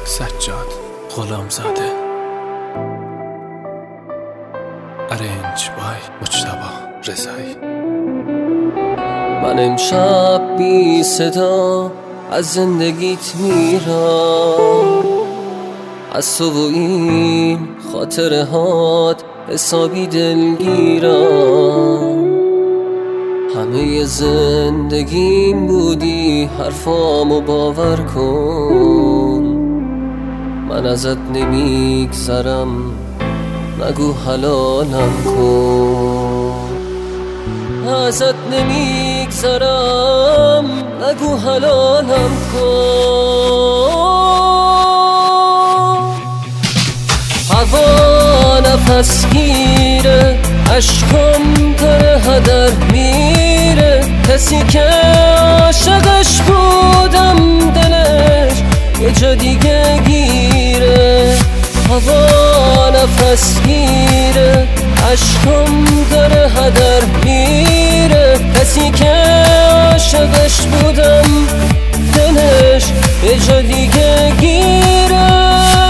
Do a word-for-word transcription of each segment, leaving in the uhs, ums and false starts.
سجاد غلامزاده، ارنج بای مجتبی رضایی. من امشب بی صدا از زندگیت میرم، از تو و این خاطره هات حسابی دلگیرم. همه زندگیم بودی، حرفامو باور کن. من ازت نمیگذرم، نگو حلالم کن. ازت نمیگذرم، نگو حلالم کن. هوا نفس گیره، عشقم داره هدر میره. کسی که عاشقش بودم دلش یه جا دیگه گیره. هوا نفس گیره، عشقم داره هدر میره. کسی که عاشقش بودم دلش یه جا دیگه گیره.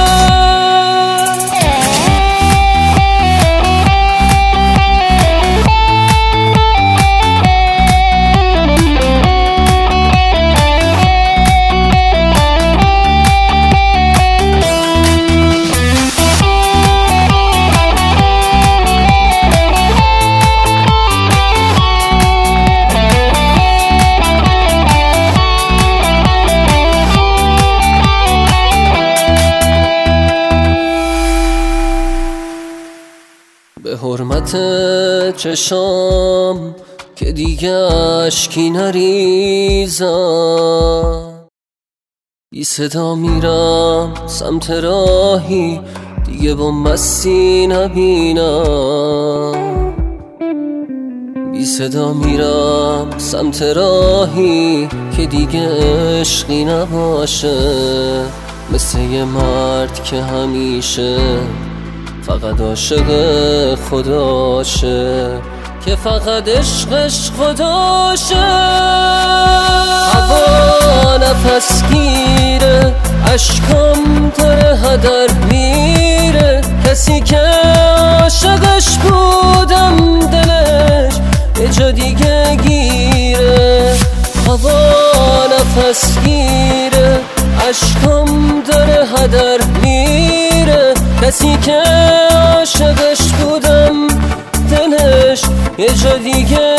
به حرمت چشام که دیگه اشکی نریزم، بی صدا میرم سمت راهی دیگه با مستی نبینم. بی صدا میرم سمت راهی که دیگه عشقی نباشه. مثل یه مرد که همیشه فقط عاشق خداشه، که فقط عشقش خداشه. هوا نفس گیره، عشقم داره هدر میره. کسی که عاشقش بودم دلش یه جا دیگه گیره. هوا نفس گیره، عشقم داره هدر میره. کسی که عاشقش بودم دلش یه جا دیگه